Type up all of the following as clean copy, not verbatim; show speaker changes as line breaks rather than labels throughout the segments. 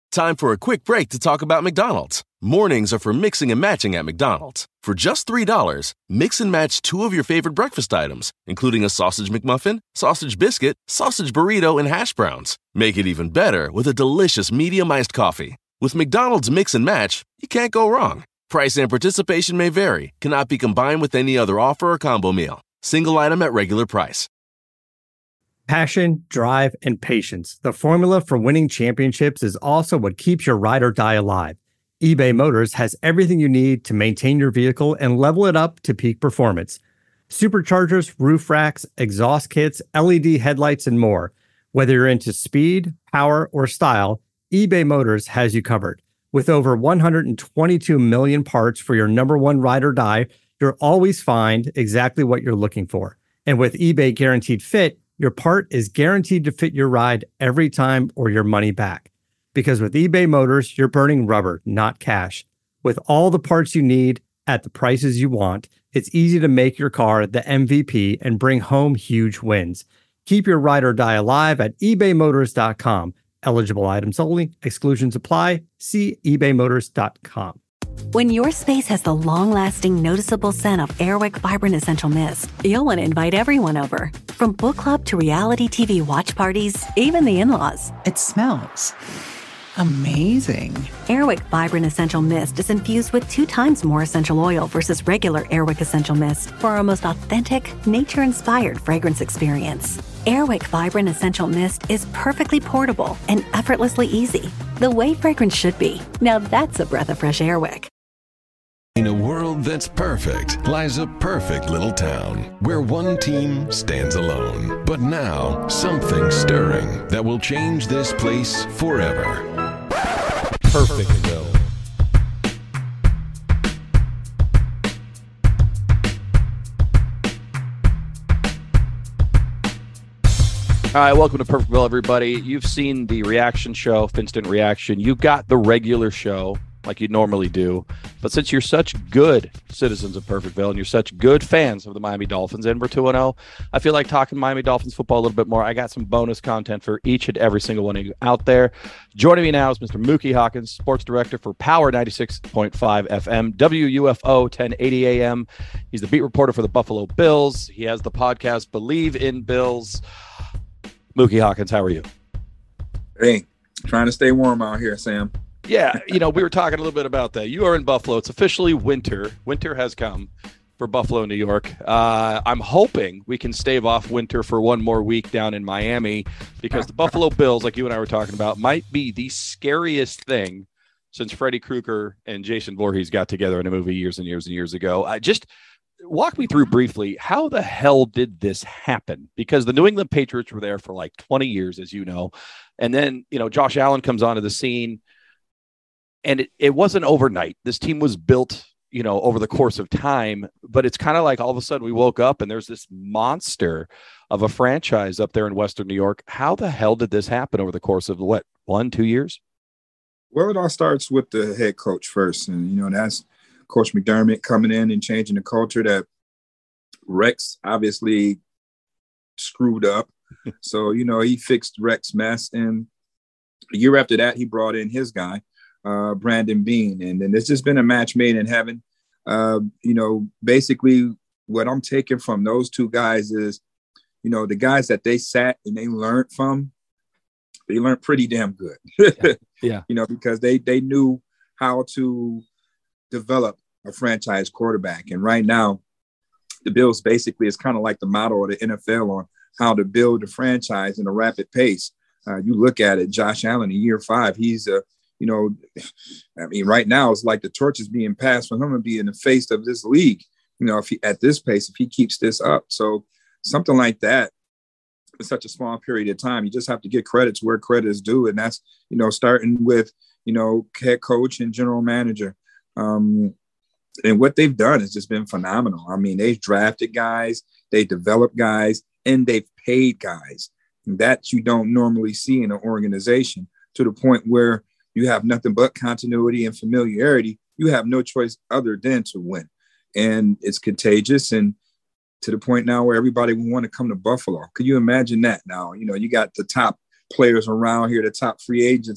Time for a quick break to talk about McDonald's. Mornings are for mixing and matching at McDonald's. For just $3, mix and match 2 of your favorite breakfast items, including a sausage McMuffin, sausage biscuit, sausage burrito, and hash browns. Make it even better with a delicious medium iced coffee. With McDonald's Mix and Match, you can't go wrong. Price and participation may vary, cannot be combined with any other offer or combo meal. Single item at regular price.
Passion, drive, and patience. The formula for winning championships is also what keeps your ride or die alive. eBay Motors has everything you need to maintain your vehicle and level it up to peak performance. Superchargers, roof racks, exhaust kits, LED headlights, and more. Whether you're into speed, power, or style, eBay Motors has you covered. With over 122 million parts for your number one ride or die, you'll always find exactly what you're looking for. And with eBay Guaranteed Fit, your part is guaranteed to fit your ride every time or your money back. Because with eBay Motors, you're burning rubber, not cash. With all the parts you need at the prices you want, it's easy to make your car the MVP and bring home huge wins. Keep your ride or die alive at ebaymotors.com. Eligible items only. Exclusions apply. See ebaymotors.com.
When your space has the long-lasting, noticeable scent of Airwick Vibrant Essential Mist, you'll want to invite everyone over. From book club to reality TV watch parties, even the in-laws.
It smells amazing.
Airwick Vibrant Essential Mist is infused with 2 times more essential oil versus regular Airwick Essential Mist for our most authentic, nature-inspired fragrance experience. Airwick Vibrant Essential Mist is perfectly portable and effortlessly easy. The way fragrance should be. Now that's a breath of fresh Airwick.
In a world that's perfect lies a perfect little town where one team stands alone. But now, something stirring that will change this place forever.
Perfectville. All right, welcome to Perfectville, everybody. You've seen the reaction show, Finstant Reaction. You got the regular show like you normally do. But since you're such good citizens of Perfectville and you're such good fans of the Miami Dolphins, and we're 2-0, I feel like talking Miami Dolphins football a little bit more. I got some bonus content for each and every single one of you out there. Joining me now is Mr. Mookie Hawkins, sports director for Power 96.5 FM, WUFO 1080 AM. He's the beat reporter for the Buffalo Bills. He has the podcast Believe in Bills. Mookie Hawkins, how are you?
Hey, trying to stay warm out here, Sam.
Yeah, we were talking a little bit about that. You are in Buffalo. It's officially winter. Winter has come for Buffalo, New York. I'm hoping we can stave off winter for one more week down in Miami because the Buffalo Bills, like you and I were talking about, might be the scariest thing since Freddy Krueger and Jason Voorhees got together in a movie years and years and years ago. Just walk me through briefly, how the hell did this happen? Because the New England Patriots were there for like 20 years, as you know. And then, Josh Allen comes onto the scene. And it wasn't overnight. This team was built, over the course of time. But it's kind of like all of a sudden we woke up and there's this monster of a franchise up there in Western New York. How the hell did this happen over the course of 1-2 years?
Well, it all starts with the head coach first. And, that's Coach McDermott coming in and changing the culture that Rex obviously screwed up. So, he fixed Rex's mess. And a year after that, he brought in his guy, Brandon Beane. And then there's just been a match made in heaven. Basically what I'm taking from those two guys is, the guys that they sat and they learned from, they learned pretty damn good.
Yeah.
Because they knew how to develop a franchise quarterback. And right now, the Bills basically is kind of like the model of the NFL on how to build a franchise in a rapid pace. You look at it, Josh Allen in year 5, he's right now it's like the torch is being passed for him to be in the face of this league. If he at this pace, if he keeps this up, so something like that in such a small period of time, you just have to get credits where credit is due, and that's starting with head coach and general manager. And what they've done has just been phenomenal. I mean, they've drafted guys, they developed guys, and they've paid guys that you don't normally see in an organization, to the point where you have nothing but continuity and familiarity. You have no choice other than to win. And it's contagious, and to the point now where everybody will want to come to Buffalo. Could you imagine that now? You got the top players around here, the top free agents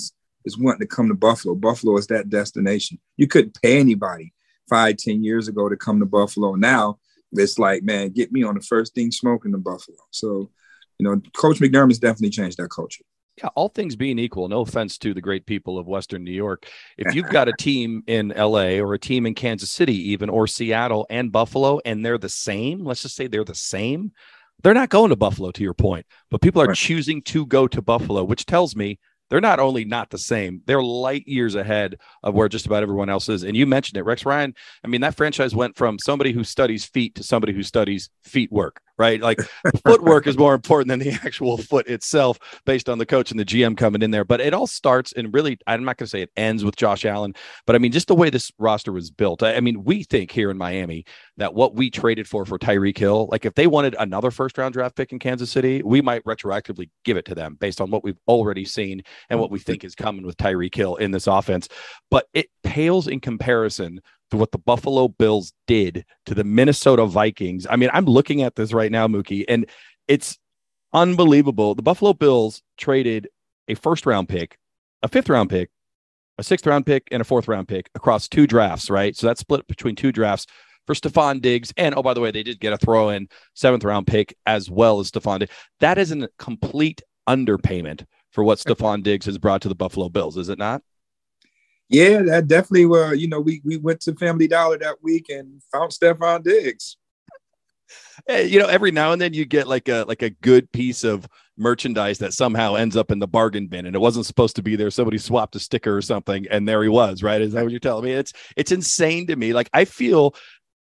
is wanting to come to Buffalo. Buffalo is that destination. You couldn't pay anybody 5-10 years ago to come to Buffalo. Now it's like, man, get me on the first thing smoking to Buffalo. So, Coach McDermott's definitely changed that culture.
Yeah, all things being equal, no offense to the great people of Western New York. If you've got a team in LA or a team in Kansas City even, or Seattle and Buffalo, and they're the same, let's just say they're the same, they're not going to Buffalo, to your point. But people are choosing to go to Buffalo, which tells me they're not only not the same, they're light years ahead of where just about everyone else is. And you mentioned it, Rex Ryan. I mean, that franchise went from somebody who studies feet to somebody who studies feet work, right? Like footwork is more important than the actual foot itself based on the coach and the GM coming in there. But it all starts, and really, I'm not going to say it ends with Josh Allen, but I mean, just the way this roster was built. I mean, we think here in Miami that what we traded for Tyreek Hill, like if they wanted another first-round draft pick in Kansas City, we might retroactively give it to them based on what we've already seen and what we think is coming with Tyreek Hill in this offense. But it pales in comparison to what the Buffalo Bills did to the Minnesota Vikings. I mean, I'm looking at this right now, Mookie, and it's unbelievable. The Buffalo Bills traded a first-round pick, a fifth-round pick, a sixth-round pick, and a fourth-round pick across 2 drafts, right? So that's split between 2 drafts for Stephon Diggs. And, oh, by the way, they did get a throw-in 7th-round pick as well as Stephon Diggs. That is a complete underpayment for what Stephon Diggs has brought to the Buffalo Bills, is it not?
Yeah, that definitely we went to Family Dollar that week and found Stephon Diggs.
Hey, every now and then you get like a good piece of merchandise that somehow ends up in the bargain bin, and it wasn't supposed to be there. Somebody swapped a sticker or something, and there he was, right? Is that what you're telling me? It's insane to me. Like I feel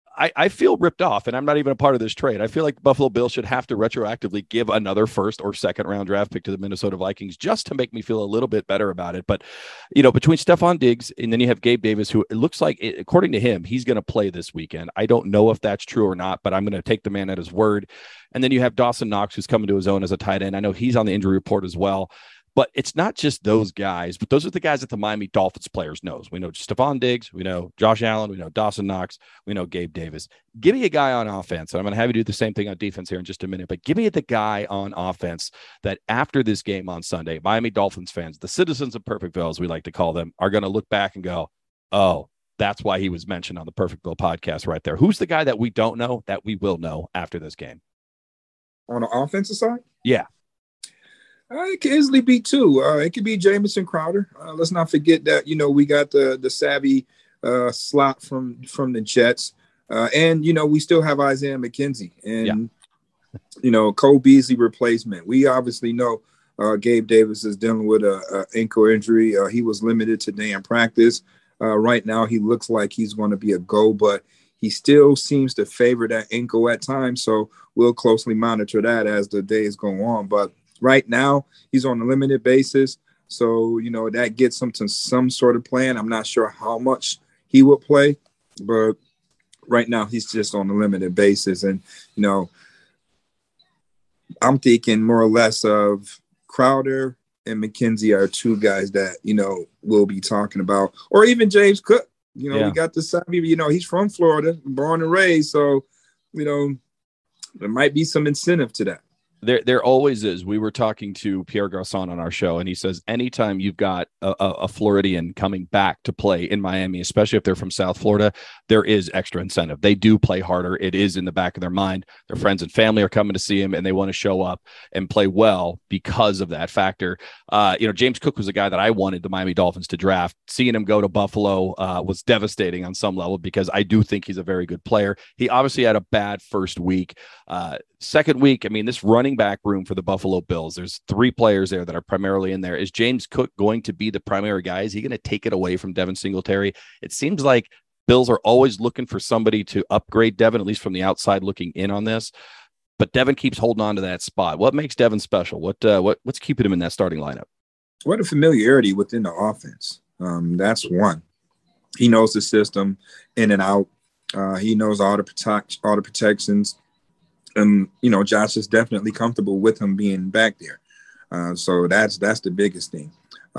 ripped off, and I'm not even a part of this trade. I feel like Buffalo Bills should have to retroactively give another first or second round draft pick to the Minnesota Vikings just to make me feel a little bit better about it. But, between Stephon Diggs and then you have Gabe Davis, who it looks like, according to him, he's going to play this weekend. I don't know if that's true or not, but I'm going to take the man at his word. And then you have Dawson Knox, who's coming to his own as a tight end. I know he's on the injury report as well. But it's not just those guys, but those are the guys that the Miami Dolphins players knows. We know Stephon Diggs, we know Josh Allen, we know Dawson Knox, we know Gabe Davis. Give me a guy on offense, and I'm going to have you do the same thing on defense here in just a minute, but give me the guy on offense that after this game on Sunday, Miami Dolphins fans, the citizens of Perfectville, as we like to call them, are going to look back and go, oh, that's why he was mentioned on the Perfectville podcast right there. Who's the guy that we don't know that we will know after this game?
On the offensive side?
Yeah.
It could easily be 2. It could be Jamison Crowder. Let's not forget that, we got the savvy slot from the Jets. And, we still have Isaiah McKenzie and, Cole Beasley replacement. We obviously know Gabe Davis is dealing with an ankle injury. He was limited today in practice. Right now, he looks like he's going to be a go, but he still seems to favor that ankle at times. So we'll closely monitor that as the days go on. But right now, he's on a limited basis. So, that gets him to some sort of plan. I'm not sure how much he will play, but right now he's just on a limited basis. And, I'm thinking more or less of Crowder and McKenzie are 2 guys that, we'll be talking about. Or even James Cook. We got the savvy, he's from Florida, born and raised. So, there might be some incentive to that.
There always is. We were talking to Pierre Garçon on our show, and he says anytime you've got a Floridian coming back to play in Miami, especially if they're from South Florida, there is extra incentive. They do play harder. It is in the back of their mind. Their friends and family are coming to see him, and they want to show up and play well because of that factor. James Cook was a guy that I wanted the Miami Dolphins to draft. Seeing him go to Buffalo was devastating on some level because I do think he's a very good player. He obviously had a bad first week. Second week, I mean, this running back room for the Buffalo Bills, there's 3 players there that are primarily in there. Is James Cook going to be the primary guy? Is he going to take it away from Devin Singletary? It seems like Bills are always looking for somebody to upgrade Devin, at least from the outside looking in on this. But Devin keeps holding on to that spot. What makes Devin special? What's keeping him in that starting lineup?
What a familiarity within the offense. That's one. He knows the system in and out. He knows all the protections. And, Josh is definitely comfortable with him being back there. So that's the biggest thing.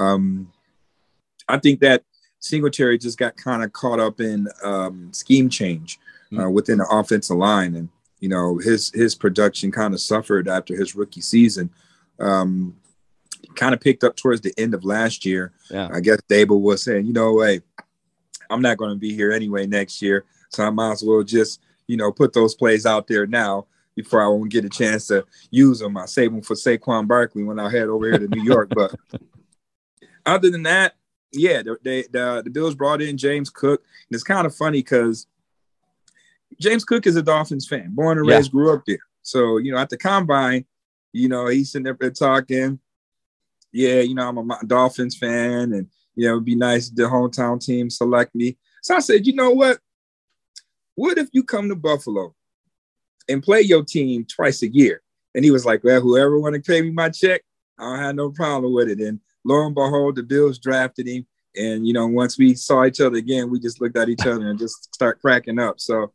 I think that Singletary just got kind of caught up in scheme change within the offensive line. And, his production kind of suffered after his rookie season. kind of picked up towards the end of last year.
Yeah.
I guess Dable was saying, hey, I'm not going to be here anyway next year, so I might as well just, put those plays out there now before I won't get a chance to use them. I save them for Saquon Barkley when I head over here to New York. But other than that, yeah, the Bills brought in James Cook. And it's kind of funny because James Cook is a Dolphins fan, born and raised, grew up there. So, at the combine, he's sitting there talking. Yeah, I'm a Dolphins fan, and, it'd be nice if the hometown team select me. So I said, you know what? What if you come to Buffalo and play your team twice a year? And he was like, well, whoever want to pay me my check, I don't have no problem with it. And lo and behold, the Bills drafted him. And, once we saw each other again, we just looked at each other and just start cracking up. So,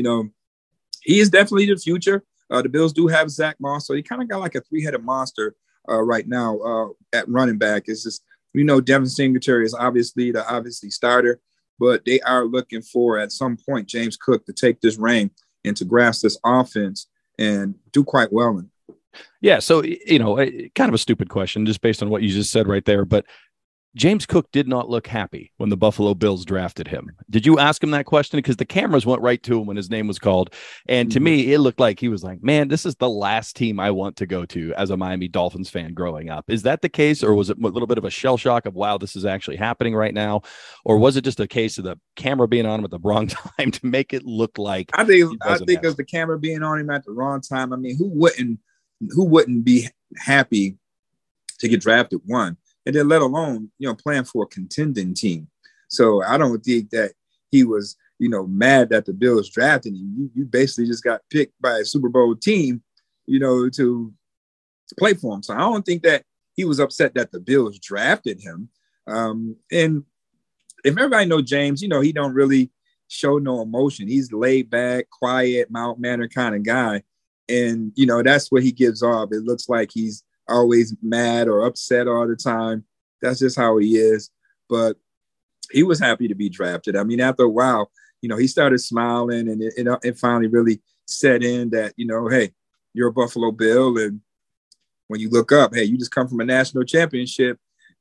he is definitely the future. The Bills do have Zach Moss, so he kind of got like a three-headed monster right now at running back. It's just, Devin Singletary is obviously the starter, but they are looking for, at some point, James Cook to take this reign and to grasp this offense and do quite well in it.
Yeah, so, kind of a stupid question just based on what you just said right there, but James Cook did not look happy when the Buffalo Bills drafted him. Did you ask him that question? Because the cameras went right to him when his name was called. And to me, it looked like he was like, man, this is the last team I want to go to as a Miami Dolphins fan growing up. Is that the case? Or was it a little bit of a shell shock of, wow, this is actually happening right now? Or was it just a case of the camera being on him at the wrong time to make it look like
I think it was the camera being on him at the wrong time. I mean, who wouldn't be happy to get drafted one? And then let alone, playing for a contending team. So I don't think that he was, mad that the Bills drafted him. You basically just got picked by a Super Bowl team, to play for him. So I don't think that he was upset that the Bills drafted him. And if everybody knows James, he don't really show no emotion. He's laid back, quiet, mild-mannered kind of guy. And, that's what he gives off. It looks like he's always mad or upset all the time. That's just how he is. But he was happy to be drafted. I mean, after a while, he started smiling, and it finally really set in that, hey, you're a Buffalo Bill. And when you look up, hey, you just come from a national championship,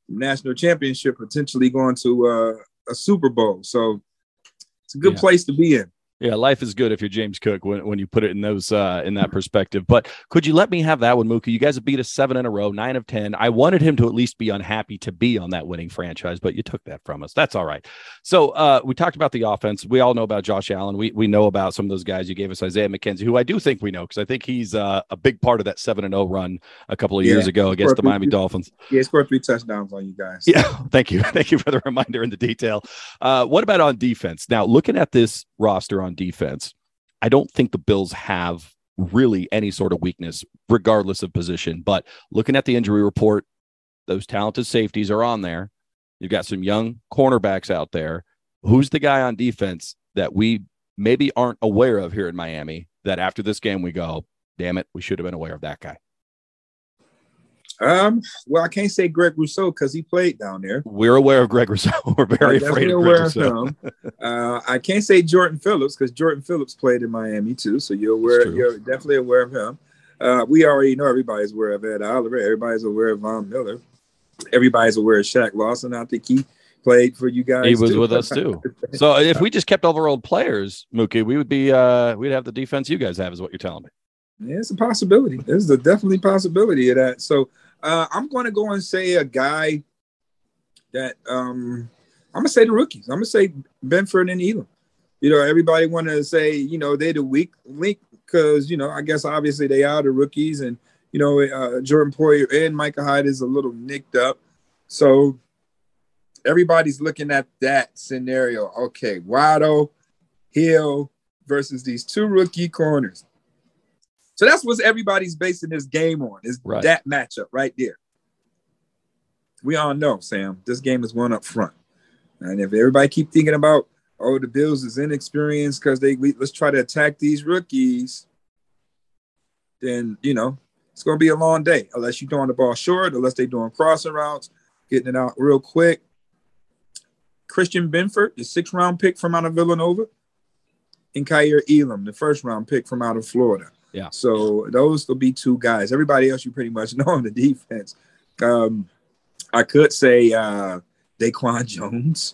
potentially going to a Super Bowl. So it's a good place to be in.
Yeah, life is good if you're James Cook when you put it in those in that perspective. But could you let me have that one, Mookie? You guys have beat us 7 in a row, 9 of 10. I wanted him to at least be unhappy to be on that winning franchise, but you took that from us. That's all right. So we talked about the offense. We all know about Josh Allen. We know about some of those guys. You gave us Isaiah McKenzie, who I do think we know because I think he's a big part of that 7-0 run a couple of years ago against the Miami Dolphins.
Yeah, he scored 3 touchdowns on you guys.
Yeah, thank you. Thank you for the reminder and the detail. What about on defense? Now, looking at this roster on defense, I don't think the Bills have really any sort of weakness, regardless of position. But looking at the injury report, those talented safeties are on there. You've got some young cornerbacks out there. Who's the guy on defense that we maybe aren't aware of here in Miami that after this game we go, damn it, we should have been aware of that guy?
Well, I can't say Greg Rousseau because he played down there.
We're aware of Greg Rousseau. We're very afraid of Greg Rousseau.
I can't say Jordan Phillips because Jordan Phillips played in Miami too. So you're definitely aware of him. We already know everybody's aware of Ed Oliver. Everybody's aware of Von Miller. Everybody's aware of Shaq Lawson. I think he played for you guys.
He was with us too. So if we just kept all of our old players, Mookie, we would be we'd have the defense you guys have, is what you're telling me.
Yeah, it's a possibility. There's a definitely possibility of that. So I'm going to go and say a guy that I'm going to say the rookies. I'm going to say Benford and Elam. Everybody want to say, they're the weak link because, I guess obviously they are the rookies. And, Jordan Poyer and Micah Hyde is a little nicked up. So everybody's looking at that scenario. Okay, Waddle, Hill versus these 2 rookie corners. So that's what everybody's basing this game on, is that matchup right there. We all know, Sam, this game is won up front. And if everybody keep thinking about, the Bills is inexperienced because let's try to attack these rookies, then, it's going to be a long day unless you're throwing the ball short, unless they're doing crossing routes, getting it out real quick. Christian Benford, the 6th-round pick from out of Villanova, and Kaiir Elam, the 1st-round pick from out of Florida.
Yeah.
So those will be 2 guys. Everybody else you pretty much know on the defense. I could say Daquan Jones.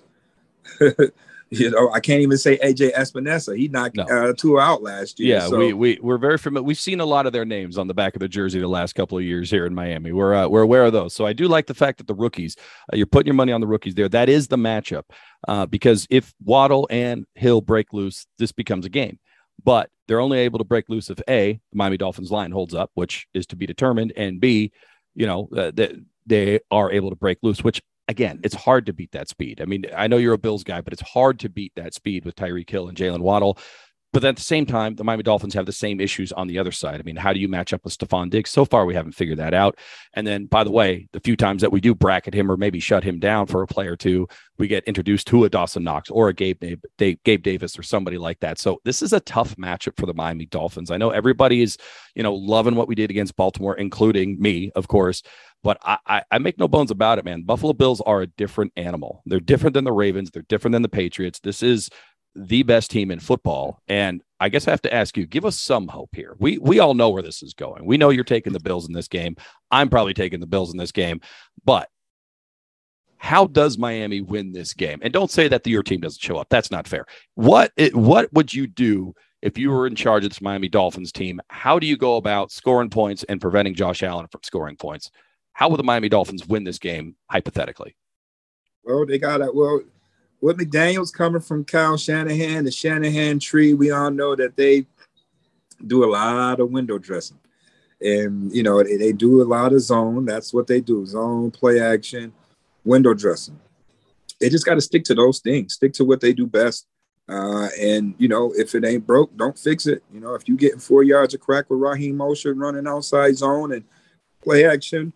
I can't even say AJ Espinosa. He knocked 2 out last year.
Yeah,
so.
we're very familiar. We've seen a lot of their names on the back of the jersey the last couple of years here in Miami. We're aware of those. So I do like the fact that the rookies, you're putting your money on the rookies there. That is the matchup because if Waddle and Hill break loose, this becomes a game. But they're only able to break loose if A, the Miami Dolphins line holds up, which is to be determined, and B, they are able to break loose, which again, it's hard to beat that speed. I mean, I know you're a Bills guy, but it's hard to beat that speed with Tyreek Hill and Jalen Waddle. But at the same time, the Miami Dolphins have the same issues on the other side. I mean, how do you match up with Stephon Diggs? So far, we haven't figured that out. And then, by the way, the few times that we do bracket him or maybe shut him down for a play or two, we get introduced to a Dawson Knox or a Gabe Davis or somebody like that. So this is a tough matchup for the Miami Dolphins. I know everybody is, loving what we did against Baltimore, including me, of course. But I make no bones about it, man. Buffalo Bills are a different animal. They're different than the Ravens. They're different than the Patriots. This is the best team in football. And I guess I have to ask you, give us some hope here. We all know where this is going. We know you're taking the Bills in this game. I'm probably taking the Bills in this game. But how does Miami win this game? And don't say that your team doesn't show up. That's not fair. What would you do if you were in charge of this Miami Dolphins team? How do you go about scoring points and preventing Josh Allen from scoring points? How will the Miami Dolphins win this game, hypothetically?
Well, they got with McDaniels coming from Kyle Shanahan, the Shanahan tree, we all know that they do a lot of window dressing. And, they do a lot of zone. That's what they do, zone, play action, window dressing. They just got to stick to those things, stick to what they do best. And, if it ain't broke, don't fix it. If you getting 4 yards of crack with Raheem Mostert running outside zone and play action,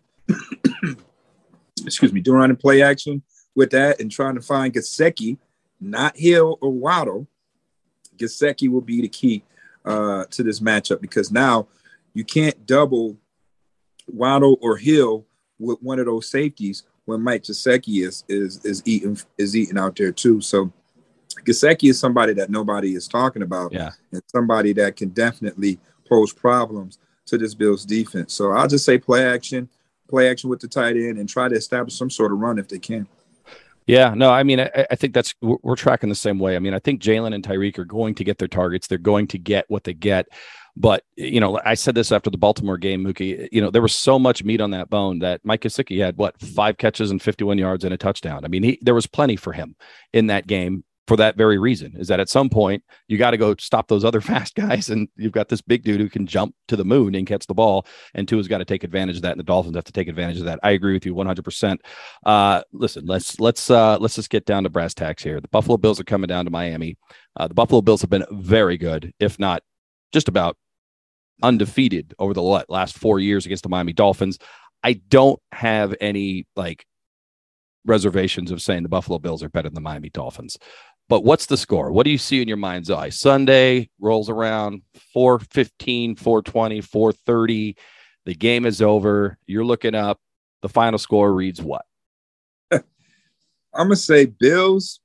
doing running play action with that and trying to find Gesicki, not Hill or Waddle. Gesicki will be the key to this matchup because now you can't double Waddle or Hill with one of those safeties when Mike Gesicki is eating out there too. So Gesicki is somebody that nobody is talking about, and somebody that can definitely pose problems to this Bills defense. So I'll just say play action with the tight end and try to establish some sort of run if they can.
Yeah, no, I mean, I think we're tracking the same way. I mean, I think Jalen and Tyreek are going to get their targets. They're going to get what they get. But, I said this after the Baltimore game, Mookie, there was so much meat on that bone that Mike Gesicki had 5 catches and 51 yards and a touchdown. I mean, there was plenty for him in that game. For that very reason, is that at some point you got to go stop those other fast guys, and you've got this big dude who can jump to the moon and catch the ball, and Tua's got to take advantage of that, and the Dolphins have to take advantage of that. I agree with you 100%. Listen, let's just get down to brass tacks here. The Buffalo Bills are coming down to Miami. The Buffalo Bills have been very good, if not just about undefeated over the last 4 years against the Miami Dolphins. I don't have any reservations of saying the Buffalo Bills are better than the Miami Dolphins. But what's the score? What do you see in your mind's eye? Sunday rolls around 4:15, 4:20, 4:30. The game is over. You're looking up. The final score reads what?
I'm going to say Bills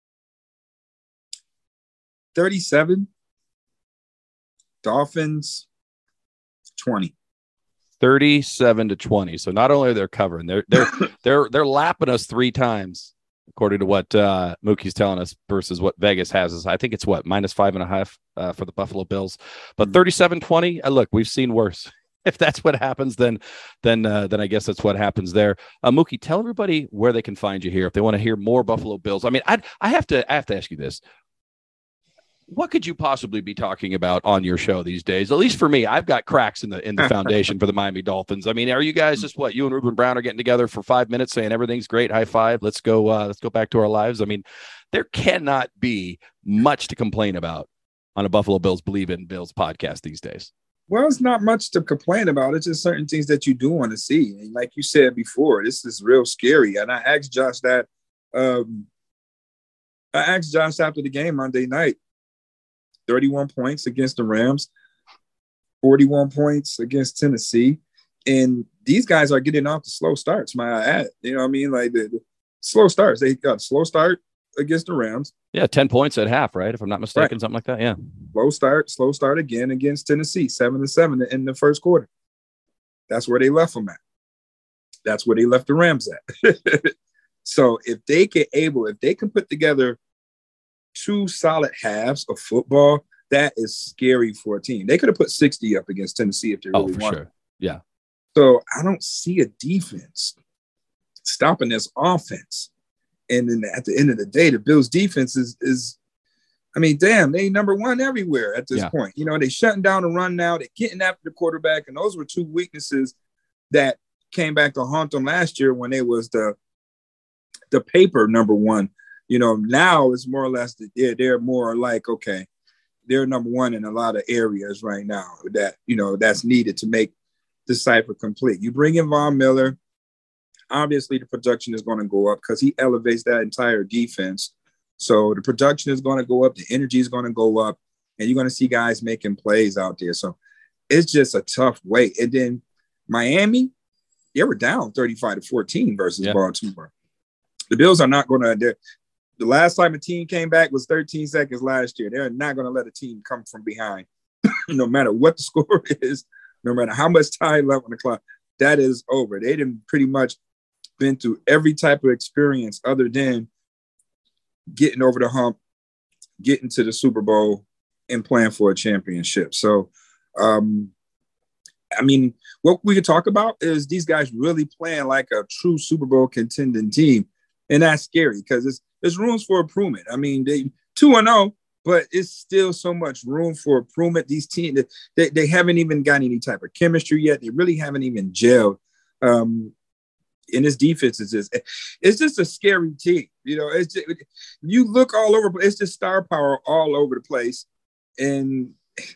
37, Dolphins 20.
37-20. So not only are they covering, they're lapping us 3 times, according to what Mookie's telling us, versus what Vegas has us. I think it's -5.5 for the Buffalo Bills. But 37-20. Look, we've seen worse. If that's what happens, then I guess that's what happens there. Mookie, tell everybody where they can find you here if they want to hear more Buffalo Bills. I mean, I have to ask you this. What could you possibly be talking about on your show these days? At least for me, I've got cracks in the foundation for the Miami Dolphins. I mean, are you guys just you and Ruben Brown are getting together for 5 minutes saying everything's great, high five, let's go back to our lives? I mean, there cannot be much to complain about on a Buffalo Bills Believe in Bills podcast these days.
Well, it's not much to complain about. It's just certain things that you do want to see. And like you said before, this is real scary. And I asked Josh that. I asked Josh after the game Monday night. 31 points against the Rams, 41 points against Tennessee. And these guys are getting off the slow starts, might I add. You know what I mean? Like the slow starts. They got a slow start against the Rams.
Yeah, 10 points at half, right? If I'm not mistaken, right. Something like that, yeah.
Slow start again against Tennessee, 7-7 in the first quarter. That's where they left them at. That's where they left the Rams at. So if they can put together 2 solid halves of football, that is scary for a team. They could have put 60 up against Tennessee if they really wanted.
Sure. Yeah.
So I don't see a defense stopping this offense. And then at the end of the day, the Bills defense is I mean, damn, they number one everywhere at this point. You know, they shutting down the run now. They're getting after the quarterback. And those were 2 weaknesses that came back to haunt them last year when they was the paper number one. You know, now it's more or less they're more like, okay, they're number one in a lot of areas right now that, you know, that's needed to make the cipher complete. You bring in Von Miller, obviously the production is going to go up because he elevates that entire defense. So the production is going to go up, the energy is going to go up, and you're going to see guys making plays out there. So it's just a tough way. And then Miami, they were down 35-14 versus Baltimore. The Bills are not going to – the last time a team came back was 13 seconds last year. They're not going to let a team come from behind, no matter what the score is, no matter how much time left on the clock. That is over. They done pretty much been through every type of experience other than getting over the hump, getting to the Super Bowl, and playing for a championship. So, I mean, what we could talk about is these guys really playing like a true Super Bowl contending team. And that's scary because there's rooms for improvement. I mean, they 2-0, but it's still so much room for improvement. These teams, they haven't even got any type of chemistry yet. They really haven't even gelled. And this defense is it's just a scary team. You know, it's just, you look all over, it's just star power all over the place. And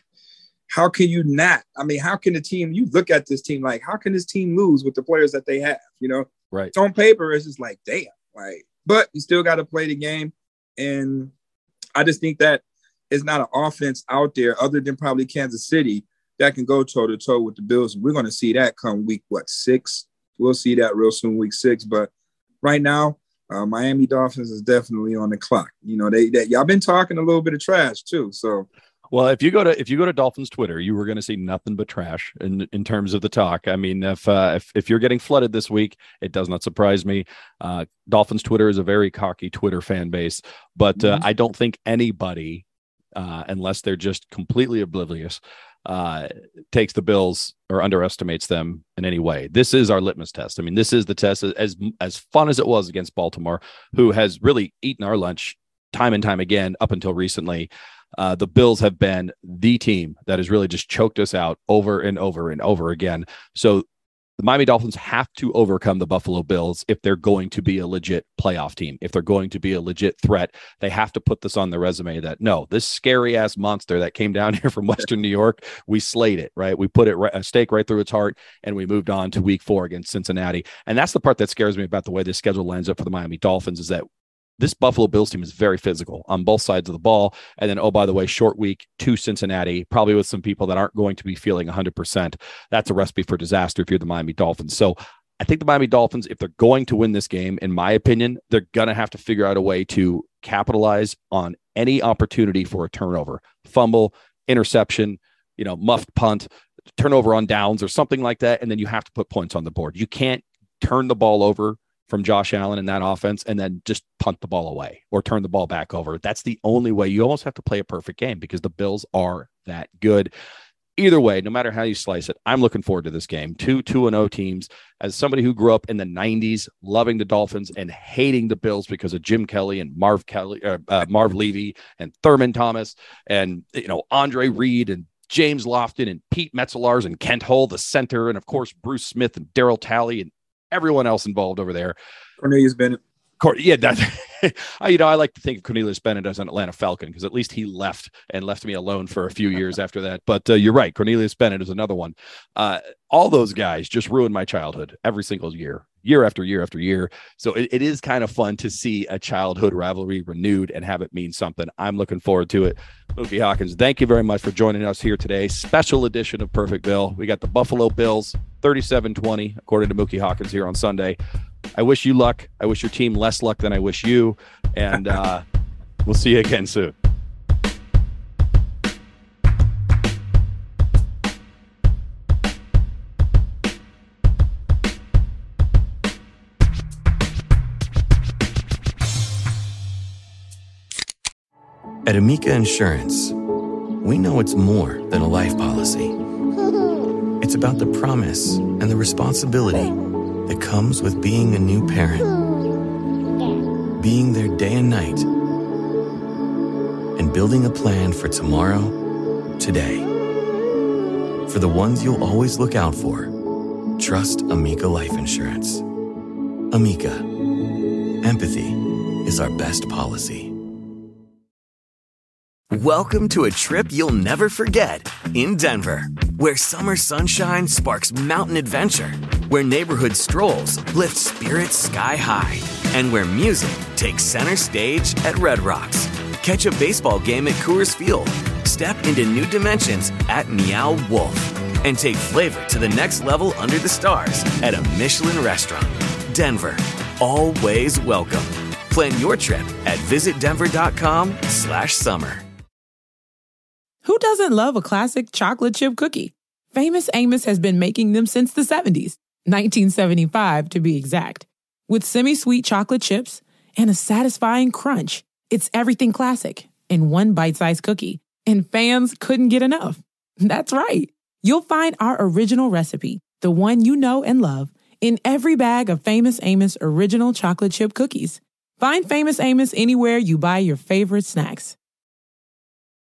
how can you not? I mean, how can the team, you look at this team, like, how can this team lose with the players that they have? You know,
right.
On paper, it's just like, damn. Like, but you still got to play the game. And I just think that it's not an offense out there other than probably Kansas City that can go toe-to-toe with the Bills. We're going to see that come week, 6? We'll see that real soon, week 6. But right now, Miami Dolphins is definitely on the clock. You know, they y'all been talking a little bit of trash too. So,
well, if you go to Dolphins Twitter, you were going to see nothing but trash in terms of the talk. I mean, if you're getting flooded this week, it does not surprise me. Dolphins Twitter is a very cocky Twitter fan base, but I don't think anybody, unless they're just completely oblivious, takes the Bills or underestimates them in any way. This is our litmus test. I mean, this is the test. As fun as it was against Baltimore, who has really eaten our lunch time and time again up until recently. The Bills have been the team that has really just choked us out over and over and over again. So the Miami Dolphins have to overcome the Buffalo Bills if they're going to be a legit playoff team. If they're going to be a legit threat, they have to put this on the resume that, no, this scary-ass monster that came down here from Western New York, we slayed it, right? We put a stake right through its heart, and we moved on to week 4 against Cincinnati. And that's the part that scares me about the way this schedule lines up for the Miami Dolphins is that this Buffalo Bills team is very physical on both sides of the ball. And then, oh, by the way, short week to Cincinnati, probably with some people that aren't going to be feeling 100%. That's a recipe for disaster if you're the Miami Dolphins. So I think the Miami Dolphins, if they're going to win this game, in my opinion, they're going to have to figure out a way to capitalize on any opportunity for a turnover, fumble, interception, muffed punt, turnover on downs or something like that. And then you have to put points on the board. You can't turn the ball over from Josh Allen in that offense and then just punt the ball away or turn the ball back over. That's the only way. You almost have to play a perfect game because the Bills are that good. Either way, no matter how you slice it, I'm looking forward to this game. 2-0 teams. As somebody who grew up in the 90s, loving the Dolphins and hating the Bills because of Jim Kelly and Marv Levy and Thurman Thomas and Andre Reed and James Lofton and Pete Metzelaars and Kent Hull, the center, and of course Bruce Smith and Darryl Talley and everyone else involved over there.
Cornelius Bennett.
Yeah, I like to think of Cornelius Bennett as an Atlanta Falcon because at least he left me alone for a few years after that. But you're right. Cornelius Bennett is another one. All those guys just ruined my childhood every single year after year after year. So it is kind of fun to see a childhood rivalry renewed and have it mean something. I'm looking forward to it. Mookie Hawkins, thank you very much for joining us here today. Special edition of Perfect Bill. We got the Buffalo Bills 37-20, according to Mookie Hawkins here on Sunday. I wish you luck. I wish your team less luck than I wish you. And we'll see you again soon.
At Amica Insurance, we know it's more than a life policy. It's about the promise and the responsibility that comes with being a new parent. Being there day and night. And building a plan for tomorrow, today. For the ones you'll always look out for, trust Amica Life Insurance. Amica. Empathy is our best policy.
Welcome to a trip you'll never forget in Denver, where summer sunshine sparks mountain adventure, where neighborhood strolls lift spirits sky high, and where music takes center stage at Red Rocks. Catch a baseball game at Coors Field, step into new dimensions at Meow Wolf, and take flavor to the next level under the stars at a Michelin restaurant. Denver, always welcome. Plan your trip at visitdenver.com/summer.
Who doesn't love a classic chocolate chip cookie? Famous Amos has been making them since the 70s, 1975 to be exact. With semi-sweet chocolate chips and a satisfying crunch, it's everything classic in one bite-sized cookie, and fans couldn't get enough. That's right. You'll find our original recipe, the one you know and love, in every bag of Famous Amos original chocolate chip cookies. Find Famous Amos anywhere you buy your favorite snacks.